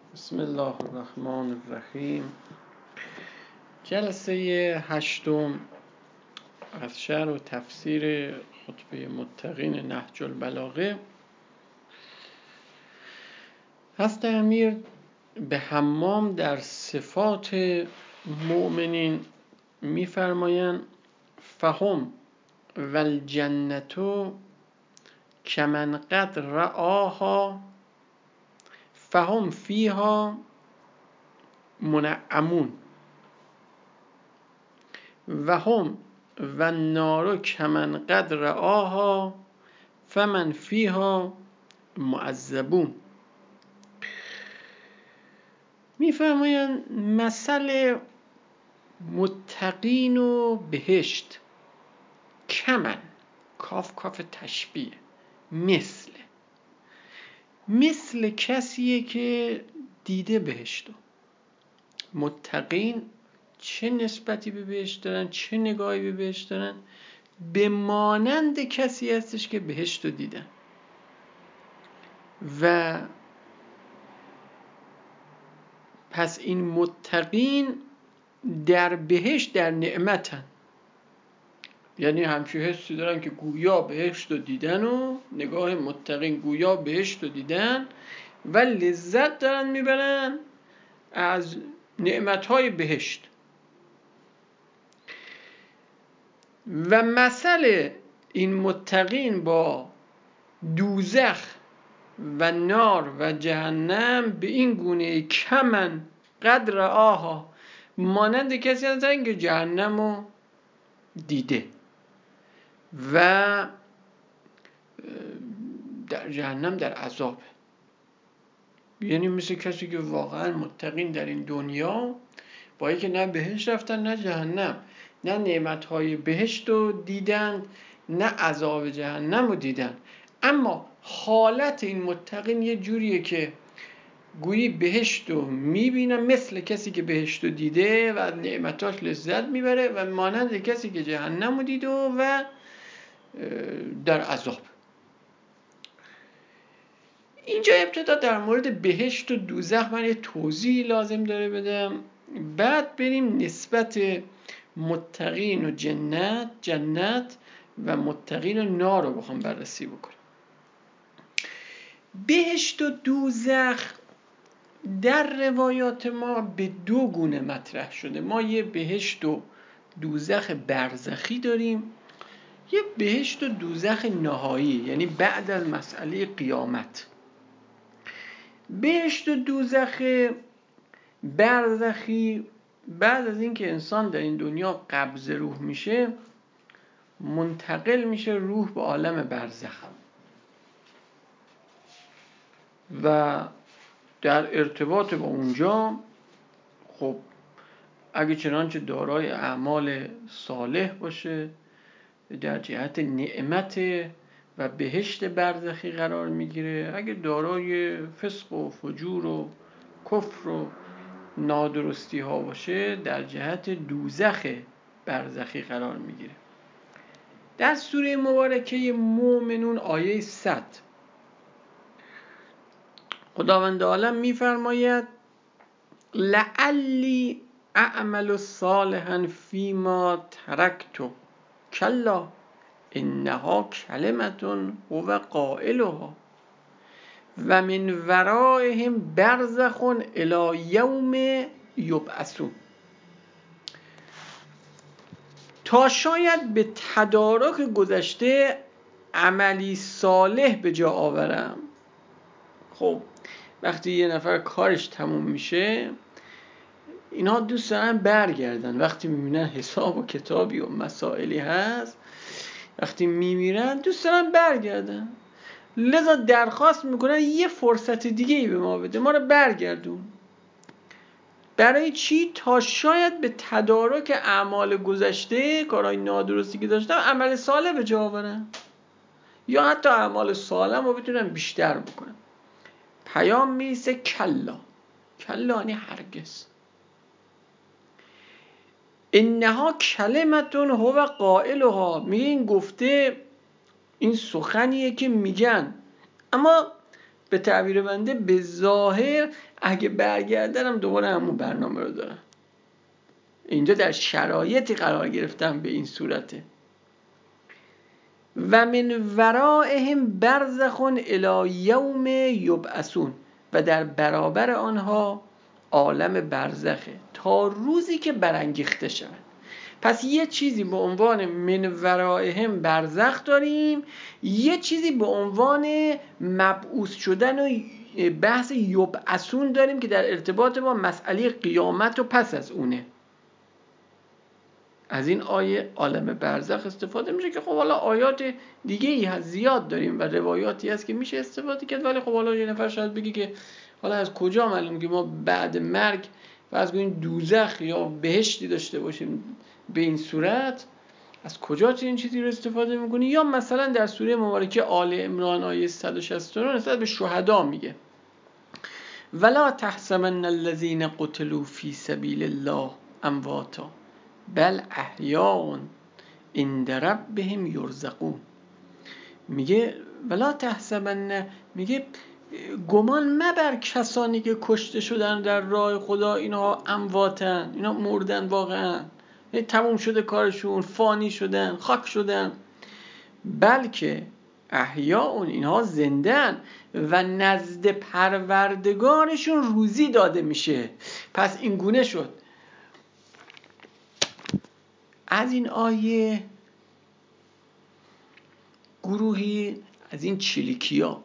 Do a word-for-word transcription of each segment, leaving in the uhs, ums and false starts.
بسم الله الرحمن الرحیم. جلسه هشتم از شرح و تفسیر خطبه متقین نهج البلاغه. حضرت امیر به حمام در صفات مؤمنین می‌فرمایند فهم و الجنة کمن قد رآها فهم فیها منعمون و هم و النار کمن قد رآها فمن فیها معذبون. میفرمایند مثل متقین و بهشت کمن، کاف کاف تشبیه، مثل مثل کسیه که دیده بهشتو. متقین چه نسبتی به بهشت دارن، چه نگاهی به بهشت دارن؟ به مانند کسی هستش که بهشت رو دیدن و پس این متقین در بهشت در نعمتن، یعنی همچون حسی دارن که گویا بهشت رو دیدن و نگاه متقین گویا بهشت رو دیدن و لذت دارن میبرن از نعمتهای بهشت. و مثل این متقین با دوزخ و نار و جهنم به این گونه کمن قدر آها، مانند کسی هستن که جهنم رو دیده و در جهنم در عذاب، یعنی مثل کسی که واقعا متقین در این دنیا با اینکه نه بهشت رفتن نه جهنم، نه نعمتهای بهشت رو دیدن نه عذاب جهنم رو دیدن، اما حالت این متقین یه جوریه که گویی بهشت رو میبینن، مثل کسی که بهشت رو دیده و نعمتاش لذت میبره و مانند کسی که جهنم رو دیده و در عذاب. اینجا ابتدا در مورد بهشت و دوزخ من یه توضیح لازم داره بدم، بعد بریم نسبت متقین و جنت جنت و متقین و نار رو بخوام بررسی بکنم. بهشت و دوزخ در روایات ما به دو گونه مطرح شده. ما یه بهشت و دوزخ برزخی داریم، یه بهشت و دوزخ نهایی، یعنی بعد از مسئله قیامت. بهشت و دوزخ برزخی بعد از اینکه انسان در این دنیا قبض روح میشه منتقل میشه روح به عالم برزخ و در ارتباط با اونجا خب اگه چنانچه دارای اعمال صالح باشه در جهت نعمت و بهشت برزخی قرار میگیره، اگه دارای فسق و فجور و کفر و نادرستی ها باشه در جهت دوزخ برزخی قرار میگیره. در سوره مبارکه مومنون آیه صد خداوند عالم میفرماید لعلی اعمل صالحا فیما ترکت کلا انها کلمة هو قائلها و من ورائهم برزخ الی یوم یبعثون. تا شاید به تدارک گذشته عملی صالح به جا آورم. خب وقتی یه نفر کارش تموم میشه اینها دوست دارن برگردن، وقتی میبینن حساب و کتابی و مسائلی هست وقتی میمیرن دوست دارن برگردن، لذا درخواست میکنن یه فرصت دیگه ای به ما بده، ما رو برگردون. برای چی؟ تا شاید به تدارک اعمال گذشته، کارهای نادرستی که داشتن عمل صالح به جا آورن یا حتی اعمال صالح رو بتونن بیشتر بکنن. پیام میسه کلا، کلا یعنی هرگز، انها کلمتون هو قائلها، میگه این گفته این سخنیه که میگن اما به تعبیر بنده به ظاهر اگه برگردنم دوباره همون برنامه رو دارم. اینجا در شرایطی قرار گرفتم به این صورته. و من ورائهم برزخ الی یوم یبعثون، و در برابر آنها عالم برزخه تا روزی که برانگیخته شوند. پس یه چیزی به عنوان من ورائهم برزخ داریم، یه چیزی به عنوان مبعوث شدن و بحث یبعثون داریم که در ارتباط با مسئله قیامت و پس از اونه. از این آیه عالم برزخ استفاده میشه که خب حالا آیات دیگه ای هست، زیاد داریم و روایاتی هست که میشه استفاده کرد، ولی خب حالا یه نفر شاید بگی که حالا از کجا معلوم که ما بعد مرگ فرض کنیم دوزخ یا بهشتی داشته باشیم به این صورت؟ از کجا چنین چیزی رو استفاده میکنی؟ یا مثلا در سوره مبارکه آل عمران آیه صد و شصت و نه نسبت به شهدا میگه ولا تحسبن الذين قتلوا في سبيل الله امواتا بل احیاء عند ربهم یرزقون. میگه ولا تحسبن، میگه گمان مبر کسانی که کشته شدن در راه خدا اینها امواتن، اینا مردن واقعا، تموم شده کارشون، فانی شدن، خاک شدن، بلکه احیاء، اینها زندن و نزد پروردگارشون روزی داده میشه. پس این گونه شد. از این آیه گروهی از این چلیکیا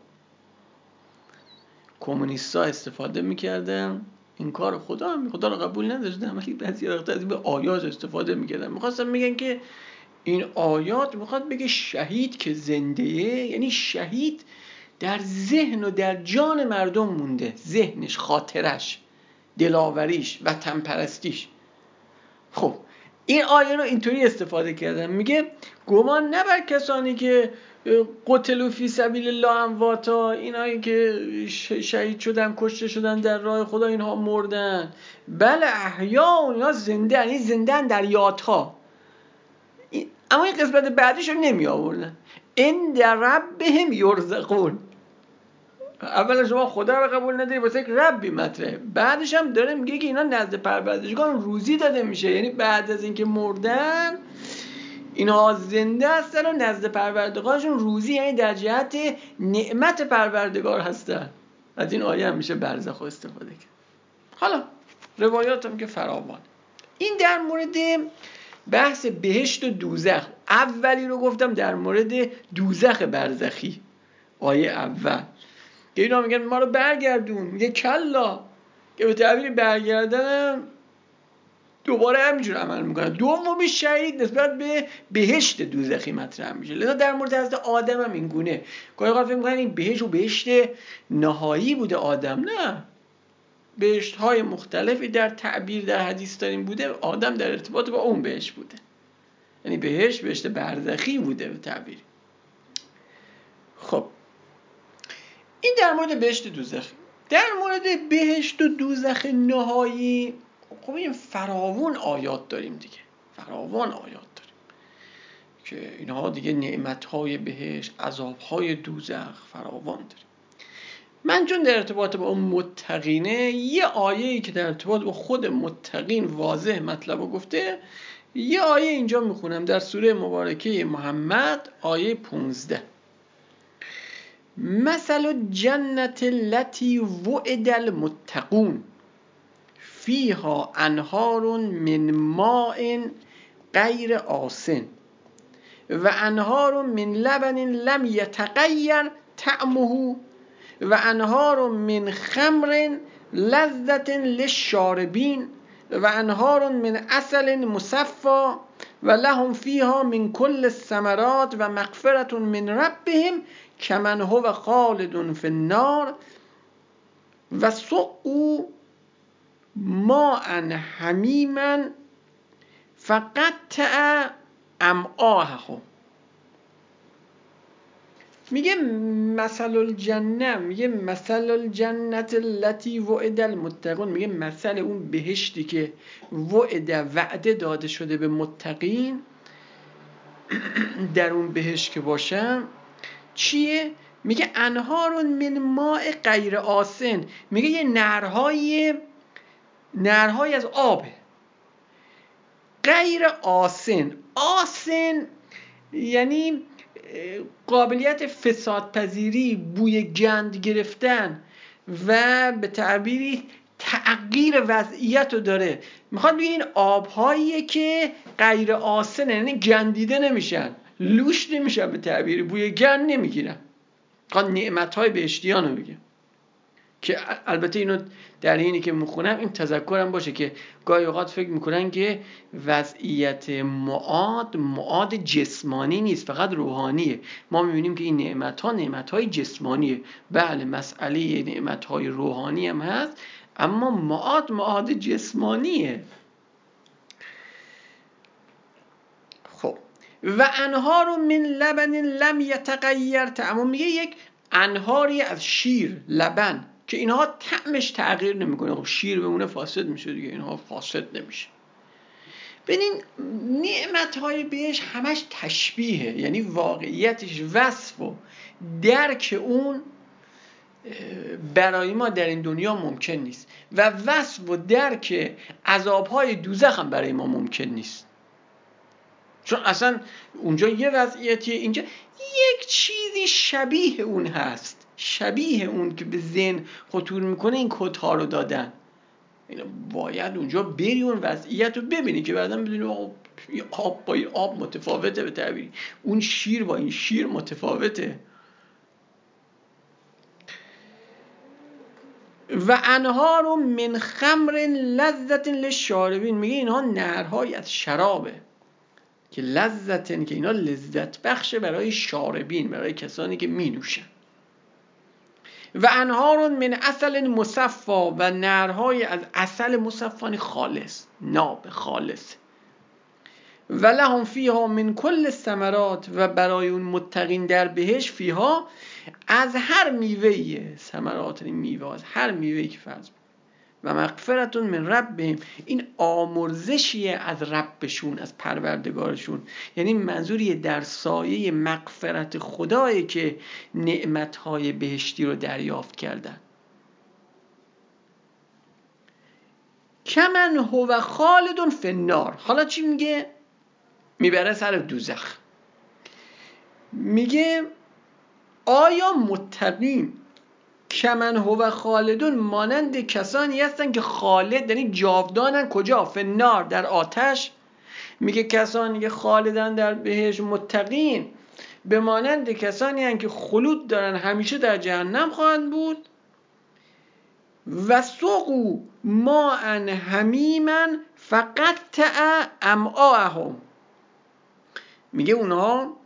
کمونیستا استفاده میکردن، این کار خدا هم خدا رو قبول نداشتن، ولی بعضی وقتا از این به آیات استفاده میکردن. میخواستن میگن که این آیات میخواد بگه شهید که زنده، یعنی شهید در ذهن و در جان مردم مونده، ذهنش، خاطرش، دلاوریش، وطن پرستیش. خب این آیه رو اینطوری استفاده کردن، میگه گمان نبر کسانی که قتلوا فی سبیل الله امواتا، اینایی که شهید شدن، کشته شدن در راه خدا، اینها مردن، بله احیا، اونها زنده، یعنی زنده در یادها. اما این قسمت بعدش رو نمی آوردن، عند ربهم یرزقون. اولا شما خدا رو قبول نداری، واسه یک ربی مطرحه، بعدش هم داره میگه که اینا نزد پروردگارشون روزی داده میشه، یعنی بعد از اینکه مردن اینها زنده هستن و نزد پروردگارشون روزی، یعنی در جهت نعمت پروردگار هستن. از این آیه هم میشه برزخ استفاده کرد. حالا روایات هم که فراوان. این در مورد بحث بهشت و دوزخ. اولی رو گفتم در مورد دوزخ برزخی، آیه اول که اینا میگن ما رو برگردون، میگه کلا، که به تعبیر برگردنم دوباره همینجور عمل میکنن. دومی شهید نسبت به بهشت دوزخی مطرح میشه. لذا در مورد حضرت آدم هم این گونه گاهی اوقات فکر میکنن این بهشت و بهشت نهایی بوده آدم، نه، بهشت های مختلفی در تعبیر در حدیث داریم بوده، آدم در ارتباط با اون بهشت بوده، یعنی بهشت بهشت برزخی بوده به تعبیر. خب این در مورد بهشت دوزخی. در مورد بهشت و دوزخ نهایی خب این فراوان آیات داریم دیگه، فراوان آیات داریم که اینها دیگه نعمتهای بهشت، عذابهای دوزخ فراوان داریم. من چون در ارتباط با اون متقینه، یه آیه‌ای که در ارتباط با خود متقین واضح مطلب رو گفته، یه آیه اینجا میخونم در سوره مبارکه محمد آیه پونزده. مثل الجنة التي وعد المتقون فیها انهار من ماء غیر آسن و انهار من لبن لم یتغیر طعمه و انهار من خمر لذة للشاربین و انهار من عسل مصفى و لهم فیها من کل الثمرات و مغفرة من ربهم کمن هو خالد فی النار و سقوا ماء حمیما فقطع امعاءهم. میگه مثل الجنه، میگه مثل الجنة التي وعد المتقون، میگه مثل اون بهشتی که وعد، وعده داده شده به متقین در اون بهشت که باشن چیه؟ میگه انهار من ماء غیر آسن، میگه یه نهرهای نهرهای از آبه غیر آسن. آسن یعنی قابلیت فسادپذیری، بوی گند گرفتن و به تعبیری تغییر وضعیت رو داره. میخواد بگه این آبهاییه که غیر آسن، یعنی گندیده نمیشن، لوش نمیشن، به تعبیری بوی گند نمیگیرن. میخواد نعمتهای بهشتیان رو بگه که البته اینو در اینی که میخونم این تذکرم باشه که گاهی اوقات فکر میکنن که وضعیت معاد معاد جسمانی نیست، فقط روحانیه. ما میبینیم که این نعمتها نعمتهای جسمانیه. بله مسئله نعمتهای روحانی هم هست، اما معاد معاد جسمانیه. خب و انهار من لبن لم یتغیر طعمه، میگه یک انهاری از شیر، لبن، که اینها طعمش تغییر نمیکنه. خب شیر بمونه فاسد میشه دیگه، اینها فاسد نمیشه. ببین نعمتهای بهش همش تشبیهه، یعنی واقعیتش وصف و درک اون برای ما در این دنیا ممکن نیست و وصف و درک عذابهای دوزخ هم برای ما ممکن نیست، چون اصلا اونجا یه وضعیتیه، اینجا یک چیزی شبیه اون هست، شبیه اون که به ذهن خطور میکنه. این کدها رو دادن، باید اونجا بری اون وضعیت رو ببینی که بعدا بدونی آب با این آب متفاوته، به تعبیری اون شیر با این شیر متفاوته. و انهار من خمر لذت للشاربین، میگه اینها نهرهای از شرابه که لذتن، که اینا لذت بخشه برای شاربین، برای کسانی که می نوشن. و انهار من عسل مصفا، و نهرهای از عسل مصفا خالص، ناب خالص. و لهم فیها من کل الثمرات، و برای اون متقین در بهش فیها از هر میوه‌ای، ثمرات میوه، از هر میوه‌ای که فرض و مغفرت من ربهم، این آمرزشیه از ربشون، از پروردگارشون. یعنی منظوری در سایه مغفرت خدایی که نعمتهای بهشتی رو دریافت کردن. کمن هو خالد فی النار. حالا چی میگه؟ میبره سر دوزخ. میگه آیا متقین کمن هو خالدون مانند کسانی هستن که خالد یعنی جاودانن کجا؟ فنار، در آتش. میگه کسانی که خالدن در بهشت، متقین به مانند کسانی هستن که خلود دارن، همیشه در جهنم خواهند بود. و سقوا ماء حمیما فقطع امعاءهم، میگه اونها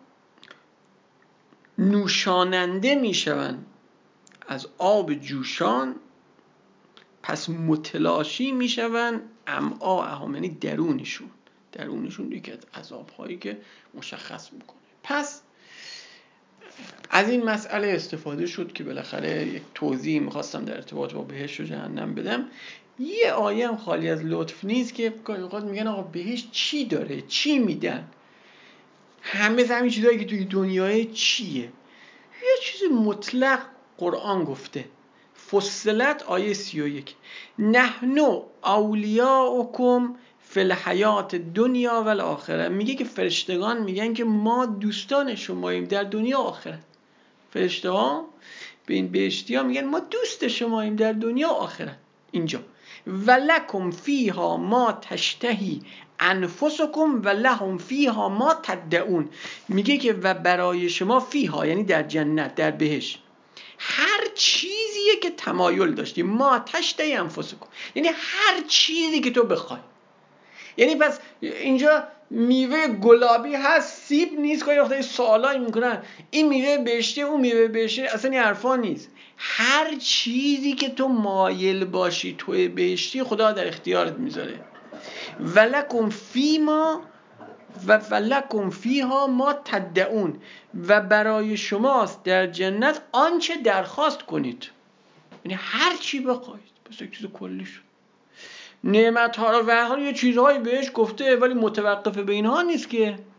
نوشاننده میشون از آب جوشان، پس متلاشی میشون امعاءهم، یعنی درونشون، درونشون یکی از عذاب‌هایی که مشخص میکنه. پس از این مسئله استفاده شد که بالاخره یک توضیح میخواستم در ارتباط با بهشت و جهنم بدم. یه آیه هم خالی از لطف نیست که گاهی اوقات میگن آقا بهشت چی داره، چی میدن، همه همین چیزایی که توی دنیای چیه؟ یه چیز مطلق قرآن گفته. فصلت آیه سی و یک، نحنو اولیاؤکم فی الحیات دنیا و الاخره، میگه که فرشتگان میگن که ما دوستان شماییم در دنیا و آخرت. فرشته ها به این بهشتی ها میگن ما دوست شماییم در دنیا و آخرت. اینجا ولکم فیها ما تشتهی انفسکم و لهم فیها ما تدعون، میگه که و برای شما فیها یعنی در جنت، در بهشت، هر چیزیه که تمایل داشتی، ما تشتهی انفسکم یعنی هر چیزی که تو بخوای. یعنی پس اینجا میوه گلابی هست، سیب نیست. که وقتی سوالایی میکنن این میوه بهشتی، اون میوه بهشتی، اصلا این حرفا نیست. هر چیزی که تو مایل باشی توی بهشتی خدا در اختیارت میذاره. ولکم فیما و ولکم فیها ما تدعون، و برای شماست در جنت آنچه درخواست کنید، یعنی هر چی بخواید. بس یک چیز کلی شد. نعمت ها رو و یه چیزهایی بهش گفته ولی متوقف به اینها نیست که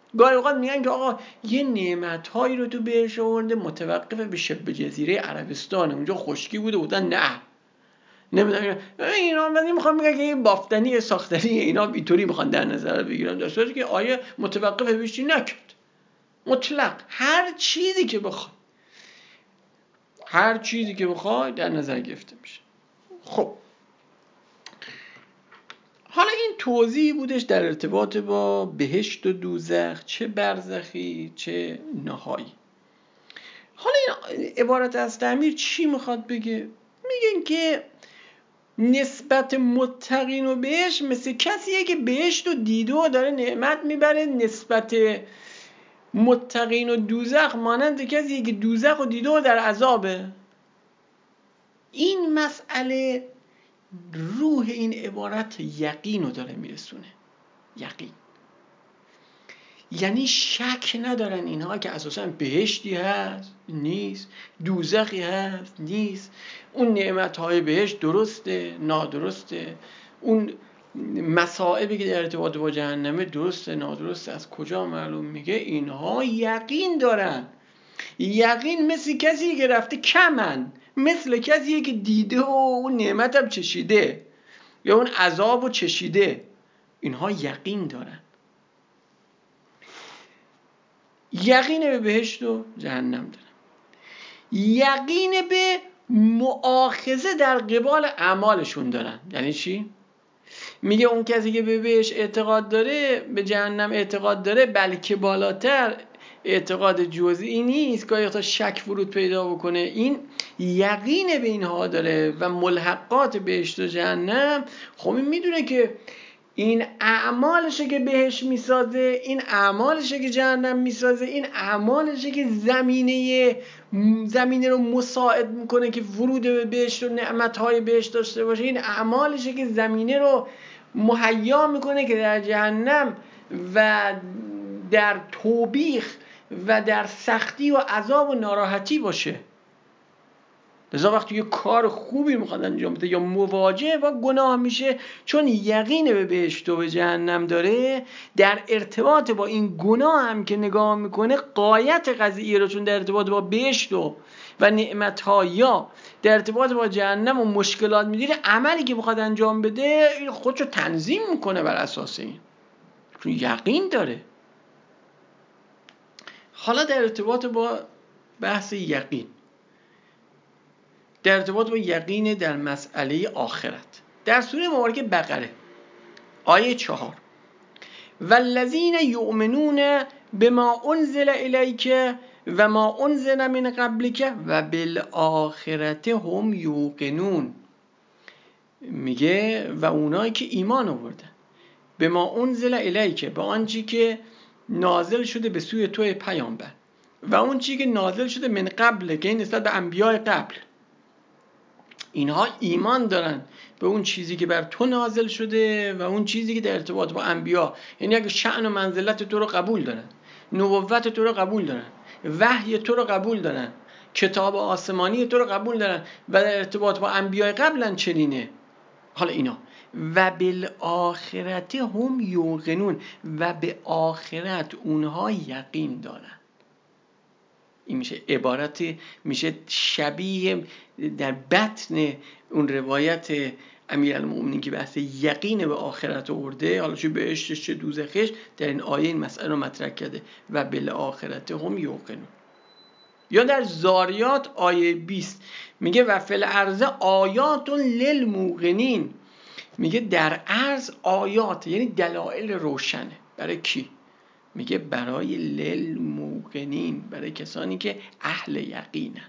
گاهی اوقات میگن که آقا یه نعمت‌هایی رو تو بهش آورده متوقف به شبه جزیره عربستان، اونجا خشکی بوده بودن. نه نمیدونم اینا من نمیخوام بگم که این بافتنی ساختنی اینا اینطوری میخوان در نظر بگیرن، در صورتی که آیه متوقف بهش نکرد، مطلق هر چیزی که بخواد هر چیزی که بخواد در نظر گرفته میشه. خب حالا این توضیح بودش در ارتباط با بهشت و دوزخ، چه برزخی چه نهایی. حالا این عبارت از تعمیر چی میخواد بگه؟ میگن که نسبت متقین و بهشت مثل کسیه که بهشت و دیده و داره نعمت میبره، نسبت متقین و دوزخ مانند کسیه که دوزخ و دیده و در عذابه. این مسئله روح این عبارت یقین رو داره میرسونه. یقین یعنی شک ندارن اینها که اساساً بهشتی هست نیست، دوزخی هست نیست، اون نعمتهای بهشت درسته نادرسته، اون مصائبی که در ارتباط با جهنمه درسته نادرسته، از کجا معلوم؟ میگه اینها یقین دارن. یقین مثل کسی که رفته کمن، مثل کسی که دیده و اون نعمت هم چشیده یا اون عذاب رو چشیده، اینها یقین دارن. یقین به بهشت و جهنم دارن، یقین به مؤاخذه در قبال اعمالشون دارن. یعنی چی؟ میگه اون کسی که به بهشت اعتقاد داره به جهنم اعتقاد داره، بلکه بالاتر اعتقاد جزئی نیست که تا شک فرود پیدا بکنه، این یقین به اینها داره و ملحقات بهشت و جهنم. خب این میدونه که این اعمالشه که بهش میسازه، این اعمالشه که جهنم میسازه، این اعمالشه که زمینه زمینه رو مساعد میکنه که ورود به بهشت و نعمتهای بهشت داشته باشه، این اعمالشه که زمینه رو مهیا میکنه که در جهنم و در توبیخ و در سختی و عذاب و ناراحتی باشه. لذا وقتی یه کار خوبی میخواد انجام بده یا مواجه با گناه میشه، چون یقین به بهشت و به جهنم داره، در ارتباط با این گناه هم که نگاه میکنه غایت قضیه رو، چون در ارتباط با بهشت و و نعمت‌ها یا در ارتباط با جهنم و مشکلات میدیره، عملی که میخواد انجام بده خودشو تنظیم میکنه بر اساس این، چون یقین داره. حالا در ارتباط با بحث یقین، در ارتباط با یقین در مسئله آخرت، در سوره مبارکه بقره آیه چهار، والذین یؤمنون بما انزل الیک و ما انزل من قبلک و بالآخرة هم یوقنون. میگه و اونایی که ایمان آوردن به ما انزل الیک، به آنچه که نازل شده به سوی تو پیامبر، و اون چیزی که نازل شده من قبل، که این نسبت به انبیاء قبل، اینها ایمان دارن به اون چیزی که بر تو نازل شده و اون چیزی که در ارتباط با انبیا، یعنی اگه شأن و منزلت تو رو قبول دارن، نبوت تو رو قبول دارن، وحی تو رو قبول دارن، کتاب آسمانی تو رو قبول دارن و در ارتباط با انبیاء قبلن چنینه. حالا اینا و بالآخرت هم یوقنون، و به آخرت اونها یقین دارن. این میشه عبارت، میشه شبیه در بطن اون روایت امیرالمومنین که بحث یقین به آخرت آورده، حالا چه بهشتش چه دوزخش، در این آیه این مسئله رو مطرح کرده و بالآخرت هم یوقنون. یا در زاریات آیه بیست میگه و فی الارض آیات للموقنین، میگه در ارض آیات یعنی دلایل روشنه. برای کی؟ میگه برای للموقنین، برای کسانی که اهل یقینن.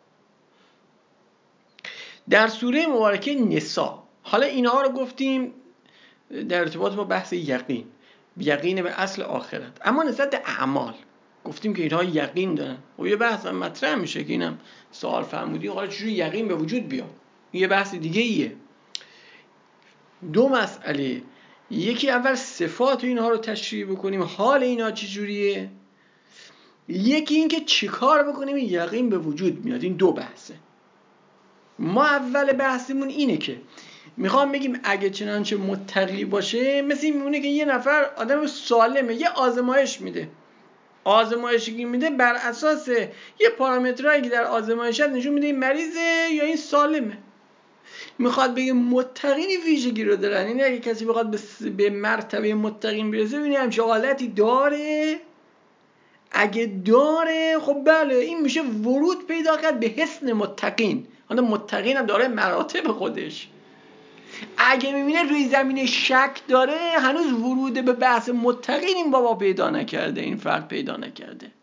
در سوره مبارکه نساء، حالا اینها رو گفتیم در ارتباط با بحث یقین، یقین به اصل آخرت. اما نسبت به اعمال گفتیم که اینها یقین دارن. و یه بحث هم مطرح میشه که اینم سوال فرمودی، حالا چجوری یقین به وجود بیاد؟ یه بحث دیگه ایه. دو مسئله، یکی اول صفات اینها رو تشریح بکنیم، حال اینها چجوریه، یکی این که چیکار بکنیم یقین به وجود میاد. این دو بحثه. ما اول بحثمون اینه که میخوام بگیم اگه چنانچه متقی باشه، مثل این میمونه که یه نفر آدم سالمه، یه آزمایش میده، آزمایشی که میده بر اساس یه پارامترهایی که در آزمایش هست نشون میده این مریضه یا این سالمه. میخواد بگه متقین ویژگی رو دارن، یعنی اگه کسی بخواد به مرتبه متقین برسه ببینید همچه حالتی داره، اگه داره خب بله این میشه ورود پیدا کرد به حسن متقین. حالا متقین هم داره مراتب خودش. اگه میبینه روی زمین شک داره، هنوز ورود به بحث متقین این بابا پیدا نکرده، این فرد پیدا نکرده.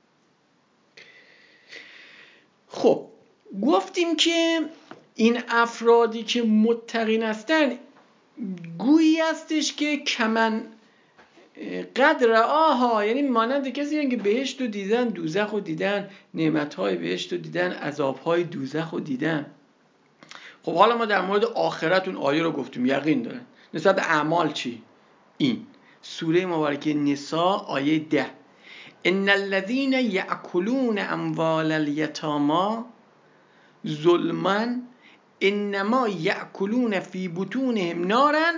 خب گفتیم که این افرادی که متقین هستن گویی هستش که کمن قدر آها، یعنی مانند کسی هستن که بهشت رو دیدن، دوزخ رو دیدن، نعمتهای بهشت رو دیدن، عذابهای دوزخ رو دیدن. خب حالا ما در مورد آخرت اون آیه رو گفتیم، یقین دارن. نسبت به اعمال چی؟ این سوره مبارکه نساء آیه ده: ان الذين يأكلون اموال اليتامى ظلما انما یأکلون فی بطونهم نارا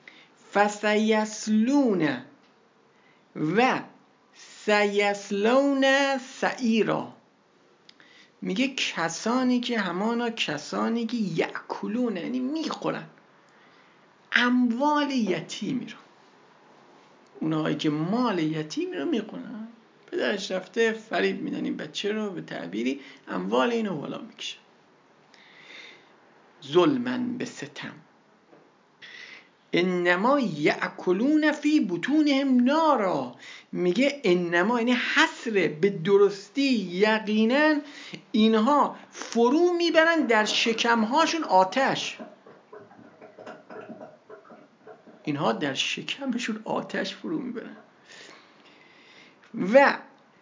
فسیصلون و سیصلون سعیرا. میگه کسانی که همانا کسانی که یأکلون، یعنی میخورن، اموال یتیمی رو، اونهایی که مال یتیمی رو میخورن، پدرش رفته فریب میدن این بچه رو، به تعبیری اموال اینو بالا میکشه، ظلمن به ستم. انما یأکلون فی بطونهم نارا، میگه انما یعنی حسره، به درستی یقینا اینها فرو میبرن در شکمهاشون آتش، اینها در شکمشون آتش فرو میبرن. و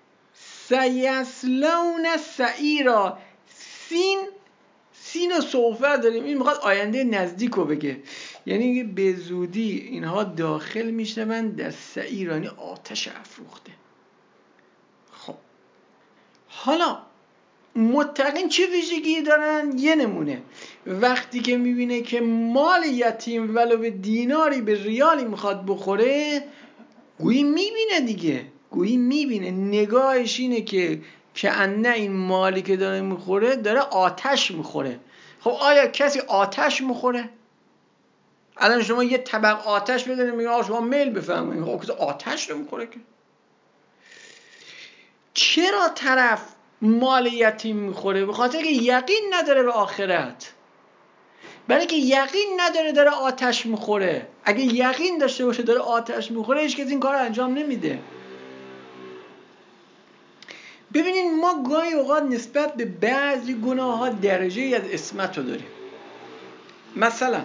سیصلون سعیرا، سین سین و صوفه داریم، این میخواد آینده نزدیک رو بگه، یعنی به زودی اینها داخل میشن در سعیر، یعنی آتش افروخته. خب حالا متقین چه ویژگی دارن؟ یه نمونه، وقتی که میبینه که مال یتیم ولو به دیناری به ریالی میخواد بخوره، گویی میبینه دیگه، گویی میبینه، نگاهش اینه که که انه این مالی که داره میخوره داره آتش میخوره. خب آیا کسی آتش میخوره؟ الان شما یه طبق آتش بدونید میگه آقا شما میل بفرمایید، خب کسی آتش رو میخوره که؟ چرا طرف مال یتیم میخوره؟ به خاطر که یقین نداره به آخرت، برای که یقین نداره داره آتش میخوره. اگه یقین داشته باشه داره آتش میخوره، هیچ کسی این کار انجام نمیده. ببینید ما گاهی اوقات نسبت به بعضی گناه ها درجه از عصمت رو داریم. مثلا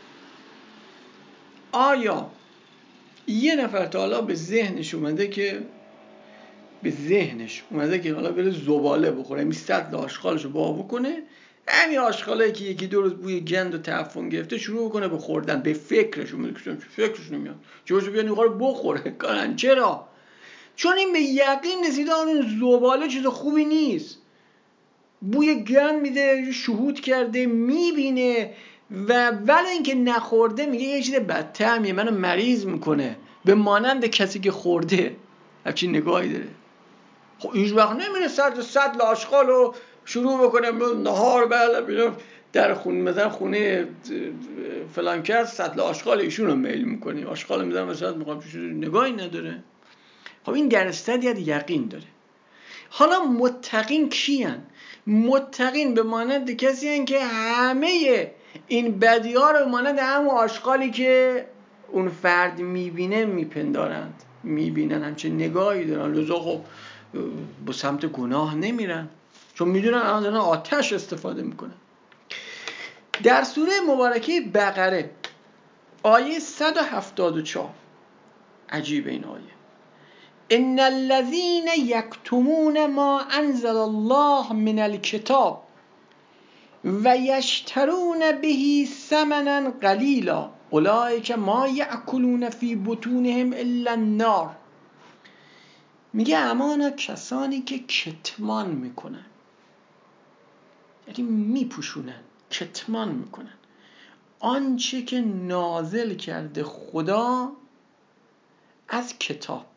آیا یه نفر تا حالا به ذهنش اومده که به ذهنش اومده که حالا بره زباله بخوره، همین سطل آشغالش رو با بکنه، همین آشغالایی که یکی دو روز بوی گند و تعفن گرفته شروع بکنه به خوردن، به فکرش اومده که فکرش نمیاد جوش بیاد این رو بخوره کارن؟ چرا؟ چون این به یقین رسیده اون زباله چیز خوبی نیست، بوی گند میده، شهود کرده، میبینه، و ولی اینکه نخورده میگه یه چیز بدتر میگه، منو مریض میکنه، به مانند کسی که خورده. همچین نگاهی داره. خب هیچ وقت نمیره سطل سطل آشغال رو شروع بکنه نهار بله در خونه، مثلا خونه فلان کس سطل آشغال ایشون رو میل میکنی، آشغال میذارم مثلا میخوام نگاهی نداره. خب این در استدیت یقین داره. حالا متقین کیان؟ متقین به مانند کسی هستند که همه این بدی ها رو مانند همون آشغالی که اون فرد میبینه میپندارند، میبینن همچه نگاهی دارن، لذا خب به سمت گناه نمیرن، چون میدونن الان دارن آتش استفاده میکنن. در سوره مبارکه بقره آیه صد و هفتاد و چهار، عجیب این آیه: ان الذين يكتمون ما انزل الله من الكتاب و یشترون به ثمنا قلیلا اولئک ما یأکلون فی بطونهم الا النار. میگه امانا کسانی که کتمان میکنن، یعنی میپوشونن، کتمان میکنن آنچه که نازل کرده خدا از کتاب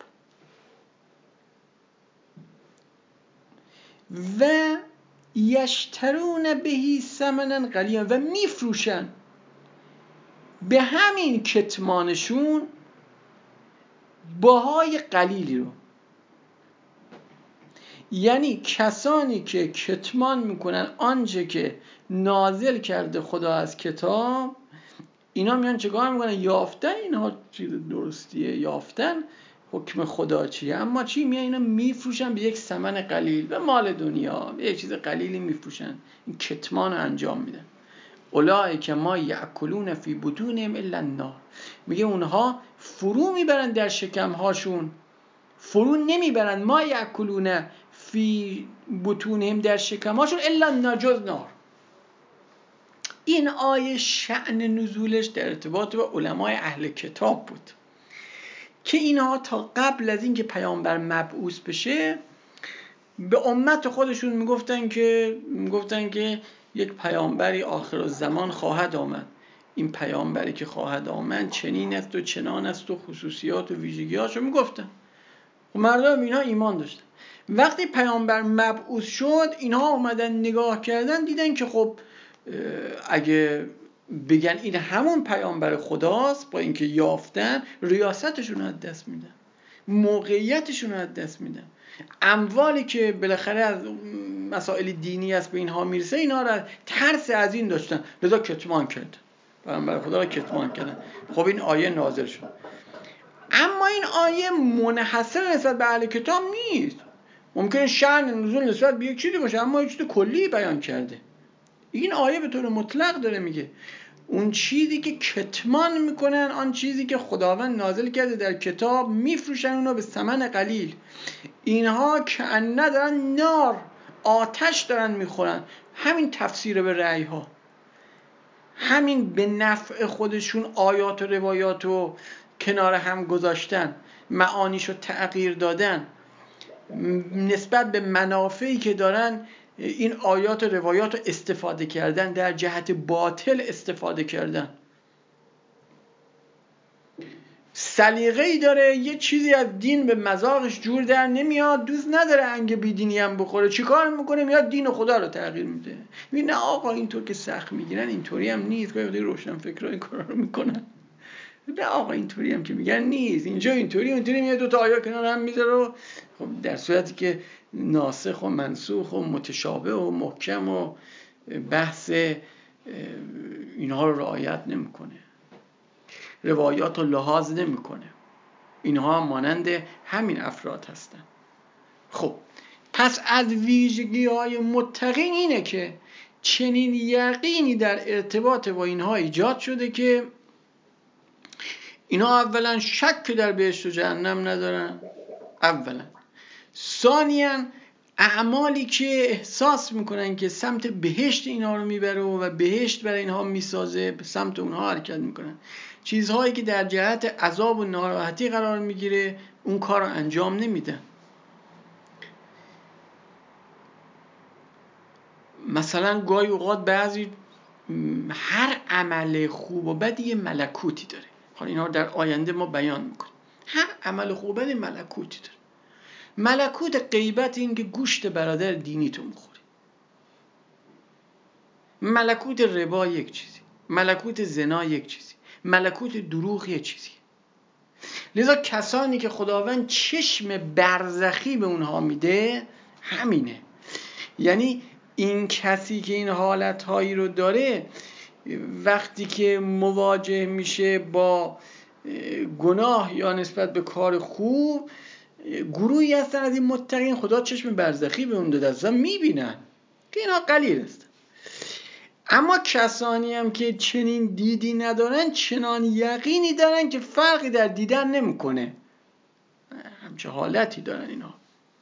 و یشترون بهی ثمنا قلیلا و میفروشن به همین کتمانشون بهای قلیلی رو. یعنی کسانی که کتمان میکنن آنچه که نازل کرده خدا از کتاب، اینا میان چیکار میکنن؟ یافتن اینها چیز درستیه، یافتن حکم خدا چیه، اما چی میان اینا میفروشن به یک ثمن قلیل، به مال دنیا، به یک چیز قلیلی میفروشن، این کتمان رو انجام میدن. اولئک ما یأکلون فی بطونهم الا النار، میگه اونها فرو میبرن در شکمهاشون، فرو نمیبرن، ما یأکلون فی بطونهم در شکمهاشون الا النار، جز نار. این آیه شأن نزولش در ارتباط با علمای اهل کتاب بود که اینها تا قبل از اینکه پیامبر مبعوث بشه به امت خودشون میگفتن که میگفتن که یک پیامبری آخر الزمان خواهد آمد، این پیامبری که خواهد آمد چنین است و چنان است و خصوصیات و ویژگی‌هاشو میگفتن. و مردم اینها ایمان داشتن. وقتی پیامبر مبعوث شد اینها اومدن نگاه کردن، دیدن که خب اگه بگن این همون پیامبر خداست، با اینکه یافتن، ریاستشون رو از دست میدن، موقعیتشون رو از دست میدن، اموالی که بالاخره از مسائل دینی است به اینها میرسه اینا رو ترس از این داشتن، لذا کتمان کرد، پیامبر خدا رو کتمان کردن. خب این آیه نازل شد. اما این آیه منحصر نسبت به اهل کتاب نیست، ممکنه شأن نزول نسبت به یک چیزی باشه اما یک چیز کلی بیان کرده. این آیه به طور مطلق داره میگه اون چیزی که کتمان میکنن، آن چیزی که خداوند نازل کرده در کتاب، میفروشن اونو به ثمن قلیل. اینها کأنه دارن نار، آتش دارن میخورن. همین تفسیر به رأی ها، همین به نفع خودشون آیات و روایات و کنار هم گذاشتن، معانیشو تغییر دادن، نسبت به منافعی که دارن این آیات و روایات رو استفاده کردن، در جهت باطل استفاده کردن. سلیقه‌ای داره یه چیزی از دین به مذاقش جور در نمیاد، دوست نداره انگ بیدینی هم بخوره، چیکار میکنه؟ میاد دین خدا رو تغییر میده. میگه نه آقا اینطور که سخت میگیرن اینطوری هم نیست، گاهی روشن فکرای این کارا رو میکنن. نه آقا اینطوری هم که میگن نیست، اینجا اینطوری اونطوری، میاد دو تا آیه کنار هم میذاره. خب در صورتی که ناسخ و منسوخ و متشابه و محکم و بحث اینها رو رعایت نمیکنه، روایات رو لحاظ نمیکنه. اینها مانند همین افراد هستن. خب پس از ویژگی های متقین اینه که چنین یقینی در ارتباط با اینها ایجاد شده که اینها اولا شک در بهشت و جهنم ندارن، اولا. ثانیاً اعمالی که احساس میکنن که سمت بهشت اینها رو میبره و بهشت برای اینها میسازه، به سمت اونها حرکت میکنن. چیزهایی که در جهت عذاب و ناراحتی قرار میگیره اون کار رو انجام نمیدن. مثلا گاهی اوقات بعضی هر عمل خوب و بدی یه ملکوتی داره. حالا اینا در آینده ما بیان میکنیم. هر عمل خوب و بدی ملکوتی داره. ملکوت غیبت این که گوشت برادر دینی تو میخوری. ملکوت ربا یک چیزی، ملکوت زنا یک چیزی، ملکوت دروغ یک چیزی. لذا کسانی که خداوند چشم برزخی به اونها میده همینه. یعنی این کسی که این حالتهایی رو داره وقتی که مواجه میشه با گناه یا نسبت به کار خوب، گروهی هستن از این متقین خدا چشم برزخی به اون داده اصلا میبینن که اینا قلیل است. اما کسانی هم که چنین دیدی ندارن چنان یقینی دارن که فرقی در دیدن نمیکنه. همچه حالتی دارن اینا.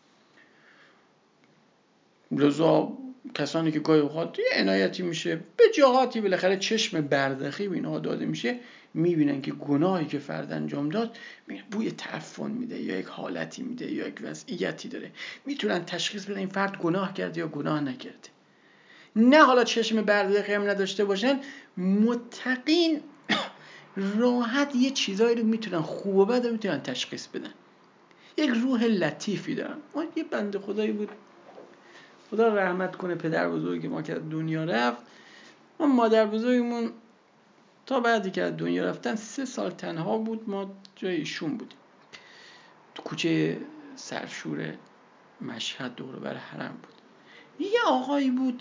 لذا کسانی که گاهی اوقات عنایتی میشه به جهاتی بالاخره چشم برزخی به اینها داده میشه، میبینن که گناهی که فرد انجام داد بوی تعفن میده یا یک حالتی میده یا یک وضعیتی داره، میتونن تشخیص بدن این فرد گناه کرده یا گناه نکرده. نه حالا چشم برقی هم نداشته باشن، متقین راحت یه چیزایی رو میتونن، خوب و بد رو میتونن تشخیص بدن. یک روح لطیفی دارن. ما یه بنده خدایی بود، خدا رحمت کنه، پدر بزرگی ما که از دنیا رفت، ما مادر بزرگمون تا بعدی که از دنیا رفتن سه سال تنها بود، ما جای ایشون بودیم تو کوچه سرشور مشهد دور بر حرم بود. یه آقایی بود،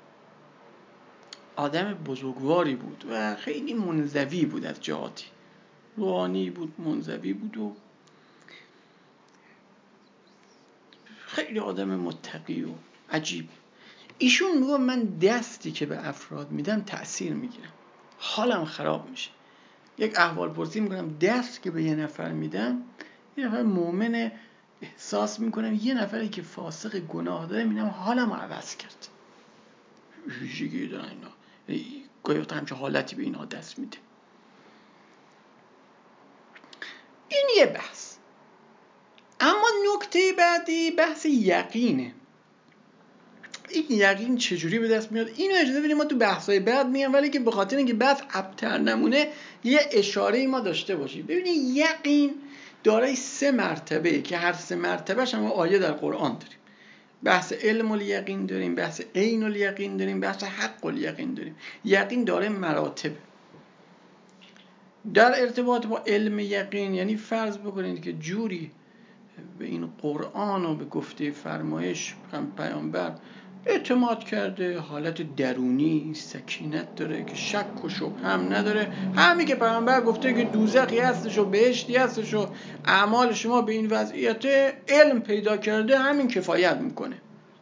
آدم بزرگواری بود و خیلی منزوی بود، از جهاتی روحانی بود، منزوی بود و خیلی آدم متقی و عجیب. ایشون میگه من دستی که به افراد میدم تأثیر میگیرم، حالم خراب میشه. یک احوال پرسی میکنم، دست که به یه نفر میدم، یه نفر مؤمن، احساس میکنم یه نفری که فاسق گناه داره میدم حالم رو عوض کرد. ویژگی دارن اینا، گاهی وقتا همچه حالتی به اینا دست میده. این یه بحث. اما نکته بعدی بحث یقینه. این یقین چجوری به دست میاد؟ اینو اجازه بدیم ما تو بحث‌های بعد میام، ولی که به خاطر اینکه بحث ابتر نمونه یه اشاره‌ای ما داشته باشیم. ببینید یقین دارای سه مرتبه که هر سه مرتبهش هم آیه در قرآن داریم. بحث علم الیقین داریم، بحث عین الیقین داریم، بحث حق الیقین داریم. یقین داره مراتب. در ارتباط با علم یقین، یعنی فرض بکنید که جوری به این قرآن و به گفته فرمایش پیامبر اعتماد کرده، حالت درونی سکینت داره که شک و شبهه هم نداره، همین که پیامبر گفته که دوزخی هستش و بهشتی هستش و اعمال شما به این وضعیت علم پیدا کرده، همین کفایت میکنه.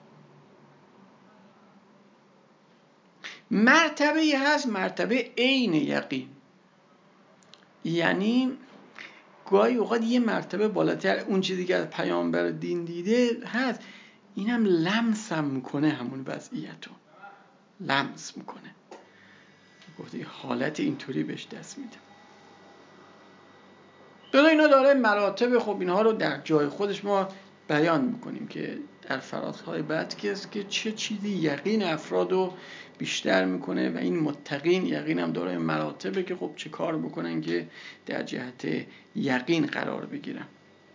مرتبه هست، مرتبه عین یقین، یعنی گاهی اوقات یه مرتبه بالاتر اون چیزی که از پیامبر دین دیده هست، اینم لمس هم میکنه، همون وضعیت رو لمس میکنه، گفته حالت اینطوری بهش دست میده. داره اینا داره مراتب. خب اینها رو در جای خودش ما بیان میکنیم که در فرازهای بعد که چه چیزی یقین افراد رو بیشتر میکنه و این متقین یقین هم داره مراتبه که خب چه کار بکنن که در جهت یقین قرار بگیرن.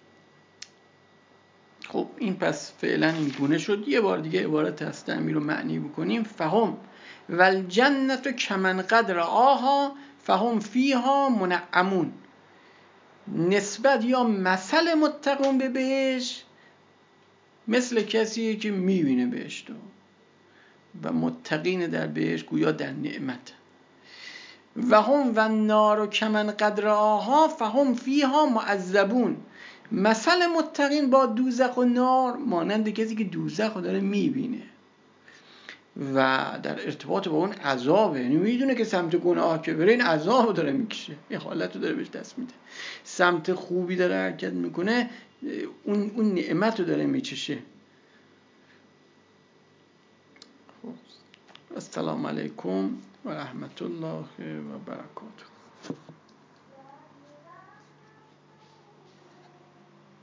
خب این پس فعلا این گونه شد. یه بار دیگه عبارت هستمی رو معنی بکنیم. فهم والجنت کمن قدر آها فهم فیها منعمون. نسبت یا مثل متقون به بهشت مثل کسیه که میبینه بهشت و متقین در بهشت گویا در نعمت. و هم و نار و کمن قدر آها فهم فیها معذبون. مثل متقین با دوزخ و نار مانند کسی که دوزخ رو داره میبینه و در ارتباط با اون عذابه، یعنی میدونه که سمت گناه که بره این عذاب رو داره میکشه، این حالت رو داره بهش دست میده. سمت خوبی داره حرکت میکنه، اون اون نعمت رو داره میچشه. السلام علیکم و رحمت الله و برکاته.